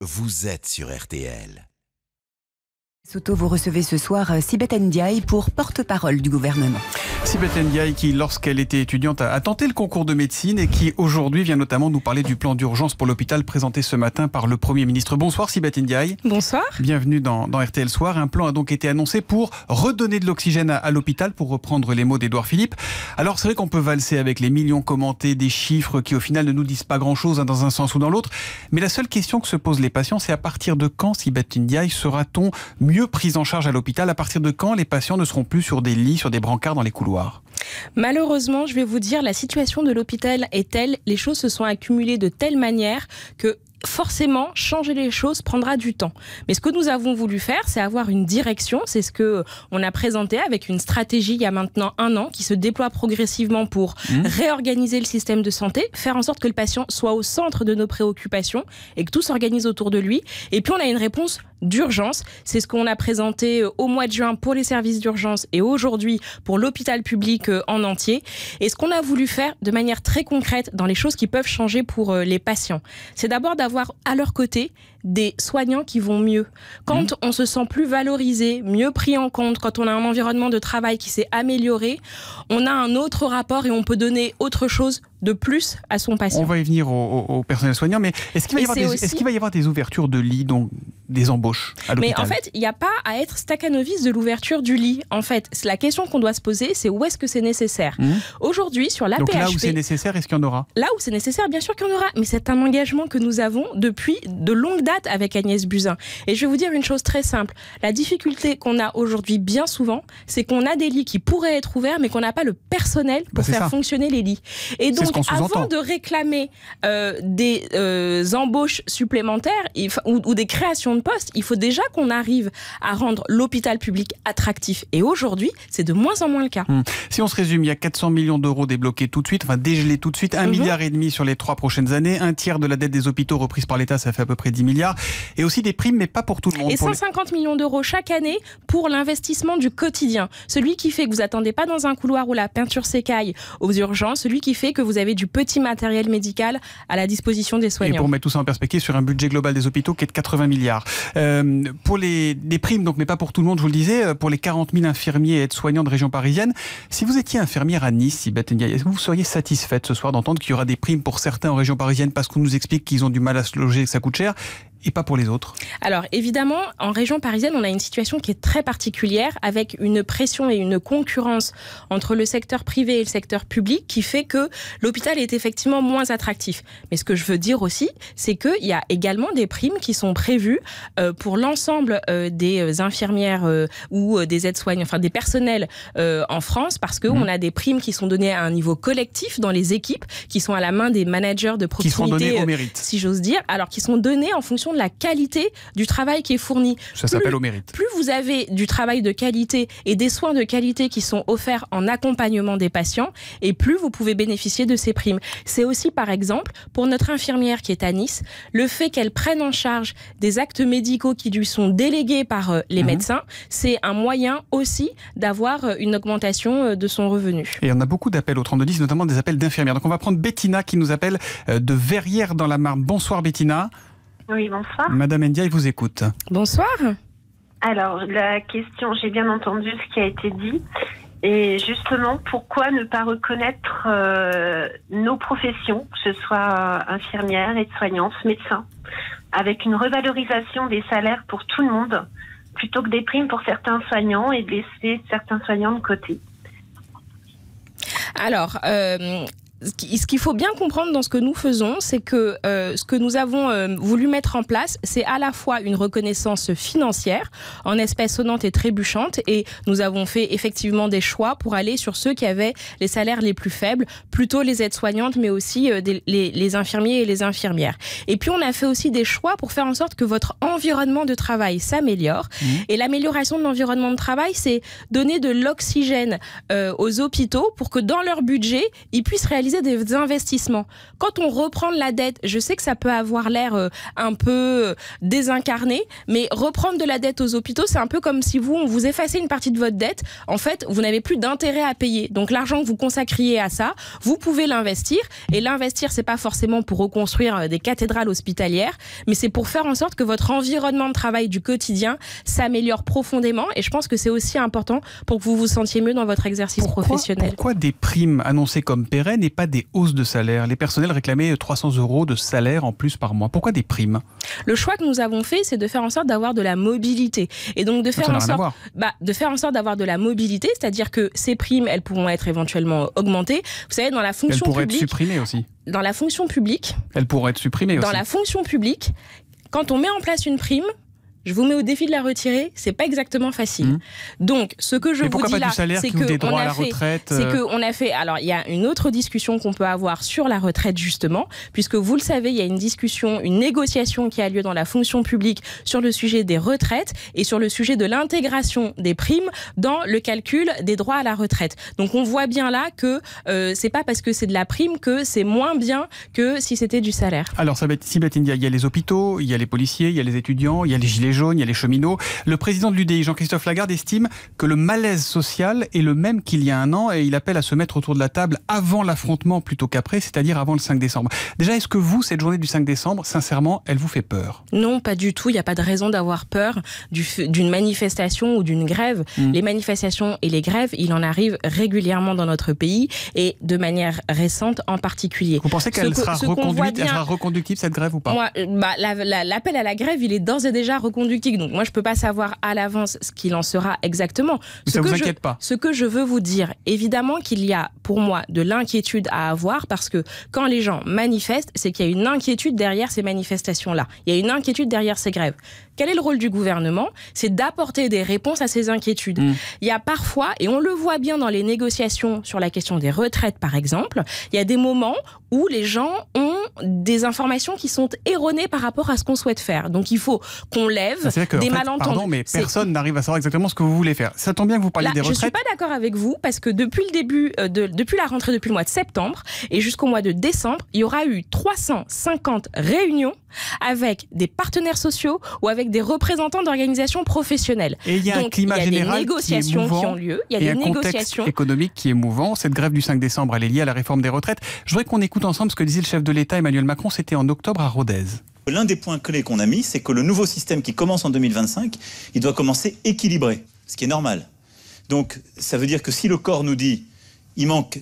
vous êtes sur RTL. Soto, vous recevez ce soir Sibeth Ndiaye pour porte-parole du gouvernement. Sibeth Ndiaye qui, lorsqu'elle était étudiante, a tenté le concours de médecine et qui aujourd'hui vient notamment nous parler du plan d'urgence pour l'hôpital présenté ce matin par le Premier ministre. Bonsoir Sibeth Ndiaye. Bonsoir. Bienvenue dans RTL Soir. Un plan a donc été annoncé pour redonner de l'oxygène à l'hôpital, pour reprendre les mots d'Édouard Philippe. Alors c'est vrai qu'on peut valser avec les millions commentés, des chiffres qui au final ne nous disent pas grand-chose dans un sens ou dans l'autre. Mais la seule question que se posent les patients, c'est à partir de quand, Sibeth Ndiaye, sera-t-on mieux prise en charge à l'hôpital? À partir de quand les patients ne seront plus sur des lits, sur des brancards dans les couloirs? Malheureusement, je vais vous dire, la situation de l'hôpital est telle, les choses se sont accumulées de telle manière que forcément, changer les choses prendra du temps. Mais ce que nous avons voulu faire, c'est avoir une direction. C'est ce que on a présenté avec une stratégie il y a maintenant 1 an qui se déploie progressivement pour réorganiser le système de santé, faire en sorte que le patient soit au centre de nos préoccupations et que tout s'organise autour de lui. Et puis, on a une réponse d'urgence. C'est ce qu'on a présenté au mois de juin pour les services d'urgence et aujourd'hui pour l'hôpital public en entier. Et ce qu'on a voulu faire de manière très concrète dans les choses qui peuvent changer pour les patients, c'est d'abord d'avoir à leur côté des soignants qui vont mieux. Quand on se sent plus valorisé, mieux pris en compte, quand on a un environnement de travail qui s'est amélioré, on a un autre rapport et on peut donner autre chose de plus à son patient. On va y venir au personnel soignant, mais est-ce qu'il va y avoir des ouvertures de lits, donc des embauches à l'hôpital? Mais en fait, il n'y a pas à être stacanoviste de l'ouverture du lit. En fait, la question qu'on doit se poser, c'est où est-ce que c'est nécessaire. Aujourd'hui, sur la donc PHP... là où c'est nécessaire, est-ce qu'il y en aura? Là où c'est nécessaire, bien sûr qu'il y en aura. Mais c'est un engagement que nous avons depuis de longues dates avec Agnès Buzyn. Et je vais vous dire une chose très simple. La difficulté qu'on a aujourd'hui bien souvent, c'est qu'on a des lits qui pourraient être ouverts, mais qu'on n'a pas le personnel pour faire fonctionner les lits. Et donc, avant de réclamer des embauches supplémentaires ou des créations de postes, il faut déjà qu'on arrive à rendre l'hôpital public attractif. Et aujourd'hui, c'est de moins en moins le cas. Si on se résume, il y a 400 millions d'euros débloqués tout de suite, enfin dégelés tout de suite, 1,5 milliard sur les 3 prochaines années, 1/3 de la dette des hôpitaux reprise par l'État, ça fait à peu près 10 milliards, et aussi des primes, mais pas pour tout le monde. Et 150 millions d'euros chaque année pour l'investissement du quotidien. Celui qui fait que vous attendez pas dans un couloir où la peinture s'écaille aux urgences, celui qui fait que vous avez du petit matériel médical à la disposition des soignants. Et pour mettre tout ça en perspective sur un budget global des hôpitaux qui est de 80 milliards. Pour des primes, donc, mais pas pour tout le monde, je vous le disais, pour les 40 000 infirmiers et aides-soignants de région parisienne, si vous étiez infirmière à Nice, Sibeth Ndiaye, est-ce que vous seriez satisfaite ce soir d'entendre qu'il y aura des primes pour certains en région parisienne parce qu'on nous explique qu'ils ont du mal à se loger, que ça coûte cher, et pas pour les autres? Alors évidemment, en région parisienne, on a une situation qui est très particulière avec une pression et une concurrence entre le secteur privé et le secteur public qui fait que l'hôpital est effectivement moins attractif. Mais ce que je veux dire aussi, c'est qu'il y a également des primes qui sont prévues pour l'ensemble des infirmières ou des aides-soignants, enfin des personnels en France, parce qu'on a des primes qui sont données à un niveau collectif dans les équipes, qui sont à la main des managers de proximité, qui sont donnés au mérite, si j'ose dire, alors qui sont donnés en fonction de la qualité du travail qui est fourni. Ça s'appelle au mérite. Plus vous avez du travail de qualité et des soins de qualité qui sont offerts en accompagnement des patients, et plus vous pouvez bénéficier de ces primes. C'est aussi, par exemple, pour notre infirmière qui est à Nice, le fait qu'elle prenne en charge des actes médicaux qui lui sont délégués par les médecins, c'est un moyen aussi d'avoir une augmentation de son revenu. Et on a beaucoup d'appels au 3210, notamment des appels d'infirmières. Donc on va prendre Bettina qui nous appelle de Verrières dans la Marne. Bonsoir Bettina. Oui, bonsoir. Madame Ndiaye vous écoute. Bonsoir. Alors, la question, j'ai bien entendu ce qui a été dit. Et justement, pourquoi ne pas reconnaître nos professions, que ce soit infirmières, aides-soignantes, médecins, avec une revalorisation des salaires pour tout le monde, plutôt que des primes pour certains soignants et de laisser certains soignants de côté? Alors, ce qu'il faut bien comprendre dans ce que nous faisons, c'est que ce que nous avons voulu mettre en place, c'est à la fois une reconnaissance financière en espèces sonnantes et trébuchantes, et nous avons fait effectivement des choix pour aller sur ceux qui avaient les salaires les plus faibles, plutôt les aides-soignantes, mais aussi les infirmiers et les infirmières. Et puis on a fait aussi des choix pour faire en sorte que votre environnement de travail s'améliore. Et l'amélioration de l'environnement de travail, c'est donner de l'oxygène aux hôpitaux pour que dans leur budget, ils puissent réaliser réaliser des investissements. Quand on reprend de la dette, je sais que ça peut avoir l'air un peu désincarné, mais reprendre de la dette aux hôpitaux, c'est un peu comme si on vous effacez une partie de votre dette. En fait, vous n'avez plus d'intérêt à payer. Donc l'argent que vous consacriez à ça, vous pouvez l'investir. Et l'investir, c'est pas forcément pour reconstruire des cathédrales hospitalières, mais c'est pour faire en sorte que votre environnement de travail du quotidien s'améliore profondément. Et je pense que c'est aussi important pour que vous vous sentiez mieux dans votre exercice professionnel. Pourquoi des primes annoncées comme pérennes et pas des hausses de salaire? Les personnels réclamaient 300 € de salaire en plus par mois. Pourquoi des primes? Le choix que nous avons fait, c'est de faire en sorte d'avoir de la mobilité. Et donc de faire en sorte d'avoir de la mobilité, c'est-à-dire que ces primes, elles pourront être éventuellement augmentées. Vous savez, dans la fonction publique... Elles pourraient être supprimées aussi. Dans la fonction publique... Elles pourraient être supprimées aussi. Dans la fonction publique, quand on met en place une prime, je vous mets au défi de la retirer, c'est pas exactement facile. Donc, ce que je vous dis là, c'est qu'on a fait... Alors, il y a une autre discussion qu'on peut avoir sur la retraite, justement, puisque vous le savez, il y a une négociation qui a lieu dans la fonction publique sur le sujet des retraites et sur le sujet de l'intégration des primes dans le calcul des droits à la retraite. Donc, on voit bien là que c'est pas parce que c'est de la prime que c'est moins bien que si c'était du salaire. Alors, Sibeth Ndiaye, il y a les hôpitaux, il y a les policiers, il y a les étudiants, il y a les gilets jaunes, il y a les cheminots. Le président de l'UDI, Jean-Christophe Lagarde, estime que le malaise social est le même qu'il y a un an et il appelle à se mettre autour de la table avant l'affrontement plutôt qu'après, c'est-à-dire avant le 5 décembre. Déjà, est-ce que vous, cette journée du 5 décembre, sincèrement, elle vous fait peur? Non, pas du tout. Il n'y a pas de raison d'avoir peur d'une manifestation ou d'une grève. Les manifestations et les grèves, il en arrive régulièrement dans notre pays et de manière récente en particulier. Vous pensez qu'elle sera reconductible, cette grève ou pas? Moi, l'appel à la grève, il est d'ores et déjà reconductible. Donc moi, je ne peux pas savoir à l'avance ce qu'il en sera exactement. Mais ça ne vous inquiète pas? Ce que je veux vous dire, évidemment qu'il y a pour moi de l'inquiétude à avoir parce que quand les gens manifestent, c'est qu'il y a une inquiétude derrière ces manifestations-là. Il y a une inquiétude derrière ces grèves. Quel est le rôle du gouvernement? C'est d'apporter des réponses à ces inquiétudes. Il y a parfois, et on le voit bien dans les négociations sur la question des retraites par exemple, il y a des moments où les gens ont des informations qui sont erronées par rapport à ce qu'on souhaite faire. Donc il faut qu'on lève des malentendus. Pardon, mais personne n'arrive à savoir exactement ce que vous voulez faire. Ça tombe bien que vous parliez des retraites. Je ne suis pas d'accord avec vous parce que depuis le début, depuis la rentrée, depuis le mois de septembre et jusqu'au mois de décembre, il y aura eu 350 réunions avec des partenaires sociaux ou avec des représentants d'organisations professionnelles. Et il y a un climat général qui est mouvant, il y a des négociations économique qui est mouvant. Cette grève du 5 décembre, elle est liée à la réforme des retraites. Je voudrais qu'on écoute ensemble ce que disait le chef de l'État Emmanuel Macron, c'était en octobre à Rodez. L'un des points clés qu'on a mis, c'est que le nouveau système qui commence en 2025, il doit commencer équilibré, ce qui est normal. Donc ça veut dire que si le corps nous dit il manque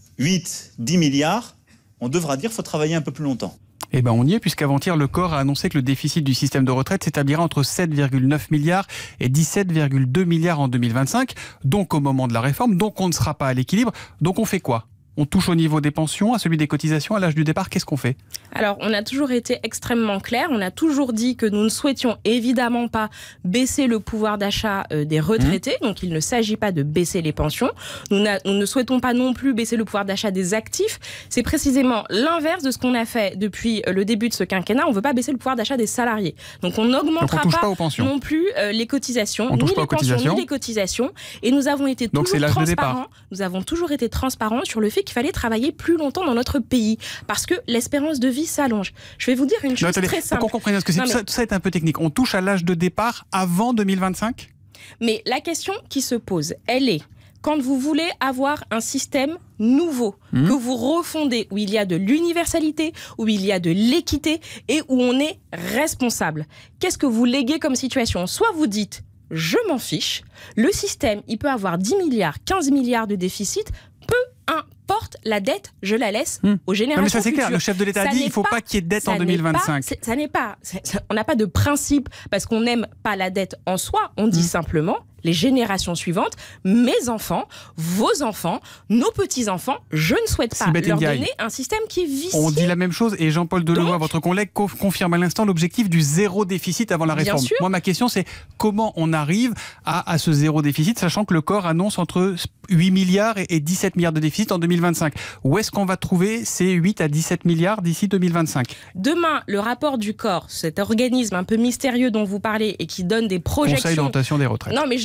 8-10 milliards, on devra dire qu'il faut travailler un peu plus longtemps. Eh bien on y est, puisqu'avant-hier, le corps a annoncé que le déficit du système de retraite s'établira entre 7,9 milliards et 17,2 milliards en 2025, donc au moment de la réforme, donc on ne sera pas à l'équilibre. Donc on fait quoi? On touche au niveau des pensions, à celui des cotisations, à l'âge du départ, qu'est-ce qu'on fait? Alors, on a toujours été extrêmement clair. On a toujours dit que nous ne souhaitions évidemment pas baisser le pouvoir d'achat des retraités. Donc, il ne s'agit pas de baisser les pensions. Nous ne souhaitons pas non plus baisser le pouvoir d'achat des actifs. C'est précisément l'inverse de ce qu'on a fait depuis le début de ce quinquennat. On ne veut pas baisser le pouvoir d'achat des salariés. Donc, on n'augmentera pas non plus les cotisations, ni les pensions, ni les cotisations. Et nous avons été toujours transparents. Nous avons toujours été transparents sur le fait qu'il fallait travailler plus longtemps dans notre pays parce que l'espérance de vie s'allonge. Je vais vous dire une chose très simple. Pour qu'on comprenne, parce que tout ça est un peu technique. On touche à l'âge de départ avant 2025 ? Mais la question qui se pose, elle est, quand vous voulez avoir un système nouveau, que vous refondez, où il y a de l'universalité, où il y a de l'équité et où on est responsable, qu'est-ce que vous léguez comme situation? Soit vous dites, je m'en fiche, le système, il peut avoir 10 milliards, 15 milliards de déficit, peu importe, la dette, je la laisse aux générations futures. Mais ça c'est clair, le chef de l'État a dit qu'il ne faut pas qu'il y ait de dette en 2025. On n'a pas de principe parce qu'on n'aime pas la dette en soi, on dit simplement les générations suivantes, mes enfants, vos enfants, nos petits-enfants, je ne souhaite pas leur donner un système qui est vicié. On dit la même chose et Jean-Paul Delevoye, votre collègue, confirme à l'instant l'objectif du zéro déficit avant la réforme. Moi, ma question, c'est comment on arrive à ce zéro déficit, sachant que le corps annonce entre 8 milliards et 17 milliards de déficit en 2025. Où est-ce qu'on va trouver ces 8 à 17 milliards d'ici 2025 ? Demain, le rapport du corps, cet organisme un peu mystérieux dont vous parlez et qui donne des projections... Conseil d'orientation des retraites. Non, mais je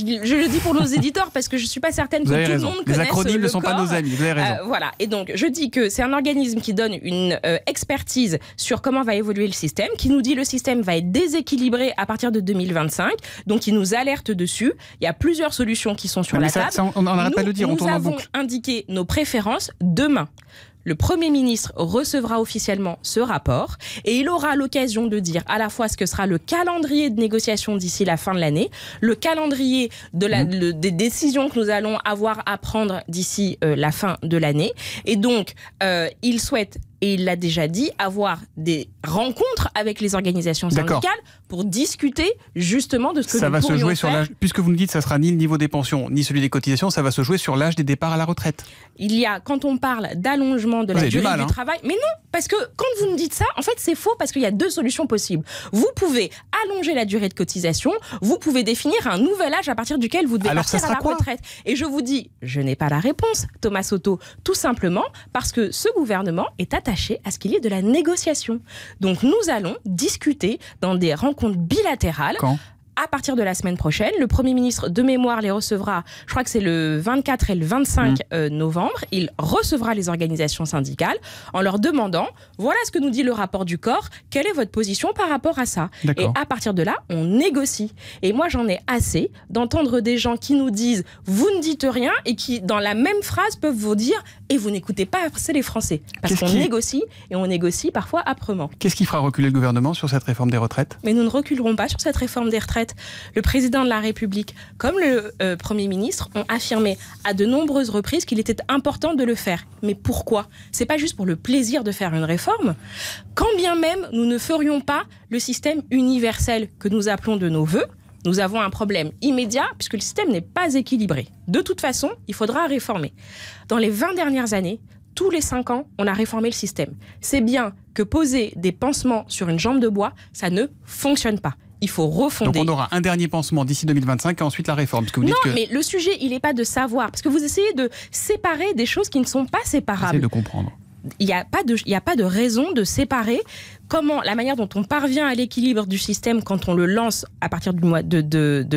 je le dis pour nos éditeurs parce que je ne suis pas certaine que tout le monde connaisse. Les acronymes ne sont pas nos amis, vous avez raison. Voilà, et donc je dis que c'est un organisme qui donne une expertise sur comment va évoluer le système, qui nous dit le système va être déséquilibré à partir de 2025, donc il nous alerte dessus. Il y a plusieurs solutions qui sont sur la table. On n'arrête pas de le dire, on tourne en boucle. Nous avons indiqué nos préférences demain. Le Premier ministre recevra officiellement ce rapport et il aura l'occasion de dire à la fois ce que sera le calendrier de négociation d'ici la fin de l'année, le calendrier des décisions que nous allons avoir à prendre d'ici la fin de l'année. Et donc, il souhaite, et il l'a déjà dit, avoir des rencontres avec les organisations syndicales pour discuter justement de ce que nous pourrions faire. Ça va se jouer sur l'âge, puisque vous nous dites que ça sera ni le niveau des pensions, ni celui des cotisations, ça va se jouer sur l'âge des départs à la retraite. Il y a, quand on parle d'allongement de la durée du travail, mais non, parce que quand vous me dites ça, en fait c'est faux, parce qu'il y a deux solutions possibles. Vous pouvez allonger la durée de cotisation, vous pouvez définir un nouvel âge à partir duquel vous devez partir à la retraite. Et je vous dis, je n'ai pas la réponse, Thomas Soto, tout simplement parce que ce gouvernement est attaché à ce qu'il y ait de la négociation. Donc nous allons discuter dans des rencontres bilatérales. Quand ? À partir de la semaine prochaine, le Premier ministre de mémoire les recevra, je crois que c'est le 24 et le 25 novembre, il recevra les organisations syndicales en leur demandant, voilà ce que nous dit le rapport du corps, quelle est votre position par rapport à ça ? Et à partir de là, on négocie. Et moi, j'en ai assez d'entendre des gens qui nous disent, vous ne dites rien, et qui, dans la même phrase, peuvent vous dire, et vous n'écoutez pas assez les Français. Parce qu'on négocie, et on négocie parfois âprement. Qu'est-ce qui fera reculer le gouvernement sur cette réforme des retraites ? Mais nous ne reculerons pas sur cette réforme des retraites. Le président de la République, comme le Premier ministre, ont affirmé à de nombreuses reprises qu'il était important de le faire. Mais pourquoi ? C'est pas juste pour le plaisir de faire une réforme. Quand bien même nous ne ferions pas le système universel que nous appelons de nos vœux, nous avons un problème immédiat puisque le système n'est pas équilibré. De toute façon, il faudra réformer. Dans les 20 dernières années, tous les 5 ans, on a réformé le système. C'est bien que poser des pansements sur une jambe de bois, ça ne fonctionne pas. Il faut refonder. Donc on aura un dernier pansement d'ici 2025 et ensuite la réforme. Parce que vous dites mais le sujet, il n'est pas de savoir. Parce que vous essayez de séparer des choses qui ne sont pas séparables. J'essaie de comprendre. Il n'y a pas de raison de séparer la manière dont on parvient à l'équilibre du système quand on le lance à partir du mois de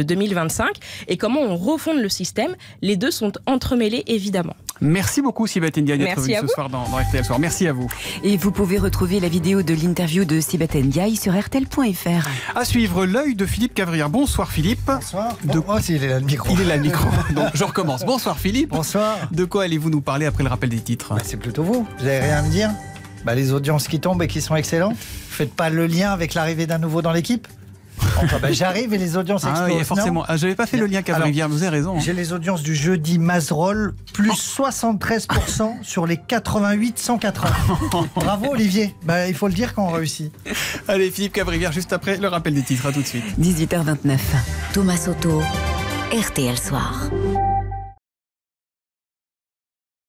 2025 et comment on refonde le système. Les deux sont entremêlés, évidemment. Merci beaucoup Sibeth Ndiaye d'être venue ce soir dans RTL Soir. Merci à vous. Et vous pouvez retrouver la vidéo de l'interview de Sibeth Ndiaye sur rtl.fr. À suivre, l'œil de Philippe Cavrière. Bonsoir Philippe. Bonsoir. Il est là le micro. Il est là le micro. Donc je recommence. Bonsoir Philippe. Bonsoir. De quoi allez-vous nous parler après le rappel des titres ? C'est plutôt vous. Vous n'avez rien à me dire ? Les audiences qui tombent et qui sont excellentes. Faites pas le lien avec l'arrivée d'un nouveau dans l'équipe ? J'arrive et les audiences explosent. Oui, forcément. J'avais pas fait le lien Cavrière, vous avez raison. J'ai les audiences du jeudi Mazerolles, plus 73% sur les 88-180. Bravo Olivier. Il faut le dire quand on réussit. Allez, Philippe Cavrière, juste après le rappel des titres. À tout de suite. 18h29. Thomas Soto, RTL Soir.